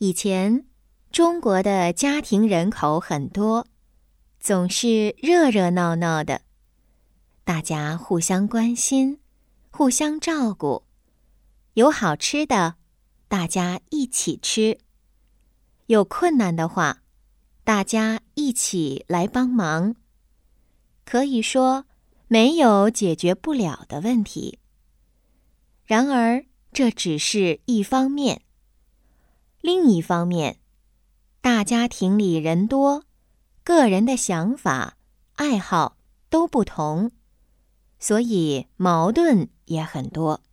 以前，中国的家庭人口很多，总是热热闹闹的，大家互相关心，互相照顾，有好吃的，大家一起吃；有困难的话，大家一起来帮忙。可以说，没有解决不了的问题。然而，这只是一方面。另一方面，大家庭里人多，个人的想法、爱好都不同，所以矛盾也很多。